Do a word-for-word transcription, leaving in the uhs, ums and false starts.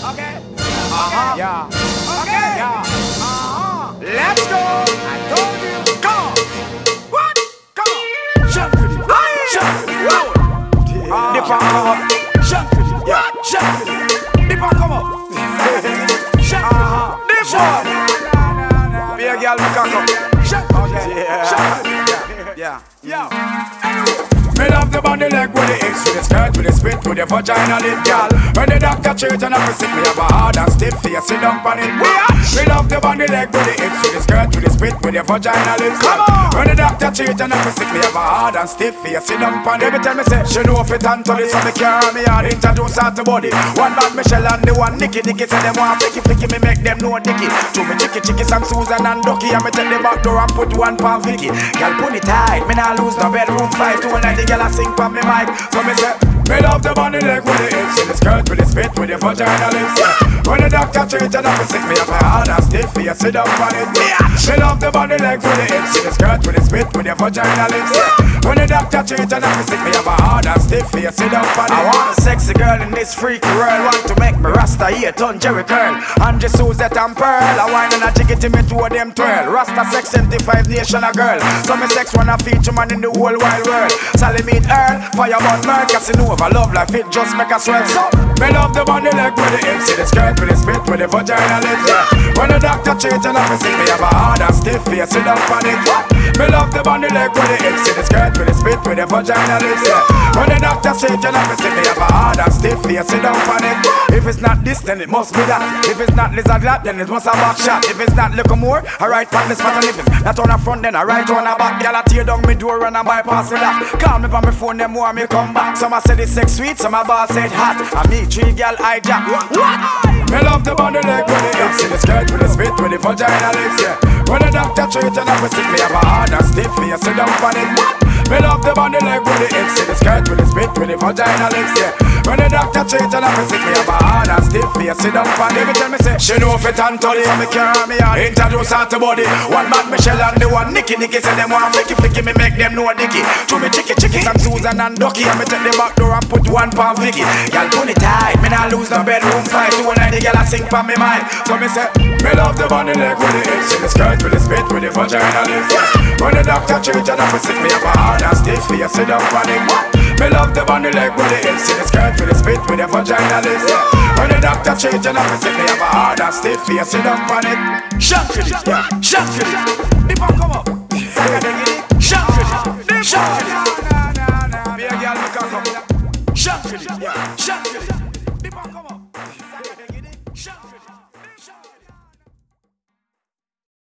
Okay. Uh-huh. Yeah. Okay. Yeah. Uh-huh. Let's go. I told you. Come on. What? Come on. Jump with it. Jump with it. Roll. Dip on, come up. Jump with it. Yeah. Jump with it. Dip on, come up. Jump with it. Dip on. Be a girl, we can come. Jump. Okay. Yeah. Yeah. Yeah. Me love the body leg with the hips, with the skirt, with the spit, with the vagina lip, girl. When the doctor treat and I sick, me have a hard and stiff face, sit down on it. Me love the body leg with the hips, with the skirt, with the spit, with the vagina lip, girl. When the doctor treat and I sick, me have a hard and stiff face, sit down on it. Every time me say, she know fit and to this, so me carry me hard, introduce her to body. One bad Michelle and the one Nicky, Nicky say them want flicky, flicky, me make them know Dicky. To me chicky, chicky, some Susan and Ducky, and me take the back door and put one pan Vicky. Girl, pull it tight, me nah lose no bedroom fight, two night. Girl, I sing from me mic, so me say me love the body leg with the hips, with the skirt, with the spit, with the vagina lips, yeah. When the doctor treat and I sick, me have a hard and stiff face, sit down on it, yeah. Me love the body leg with the hips, with the skirt, with the spit, with the vagina lips, yeah. When the doctor treat and I sick, me have a hard and stiff face, sit down on it. I want a sexy girl in this freaky world, want to make me Rasta here, turn Jerry curl, and just Suzette and Pearl. I wine and I jiggy to me two of them twirl. Rasta sex seventy-five nation a girl, so me sex wanna feature man in the whole wide world. Sally meet Earl, Fireball, Merc, Casanova, love life, it just make us swell. So, me love the body leg with the hips, with the skirt, with the spit, with the vagina lips, yeah. When the doctor treat and I sick, me have a hard and stiff face, sit down on it. Me love the body leg with the hips, with the skirt, with the spit, with the vagina lips, yeah. When the doctor treat and I sick, me have a hard and stiff face, sit down on it. If it's not this, then it must be that. If it's not lizard lap, then it must have back shot. If it's not little more, I right on the spot, and if it's not on the front, then I right on the back. Girl, I tear down me door and I bypass me that. Call me on my phone, them more me come back. Some I say this sex sweet, some my boss said hot. And me three girl hijack. What? Me love the body leg with the hips, with the skirt, with the spit, with the vagina lips, yeah. When the doctor treat and I sick, me have a hard and stiff face, sit down on it. Me love the body leg with the hips, with the skirt, with the spit, with the vagina lips, yeah. When the doctor treat and I sick, me have a hard and stiff face, sit down on it. Every time me say, she know fit and tully, so me carry me hard, introduce her to body. One bad Michelle and the one Nicky, Nicky say them want flicky, flicky, me make them know Dicky. To me chicky, chicky, some Susan and Ducky, and me take the back door and put one pan Vicky. Y'all pull it tight, me nah lose no bedroom fight, two night the girl I sing from me mic. So me say, me love the body leg with the hips, with the skirt, with the spit, with the vagina lips, yeah. When the doctor treat and I sick, me have a hard and stiff face, sit down on it. Me love the body leg with the hips, with the skirt, with the spit, with the vagina lips, yeah. When the doctor treat and I sick, me have a hard and stiff face, sit down on it. Shut it, yeah, shut it. Dip on, come up. Saga, dig it.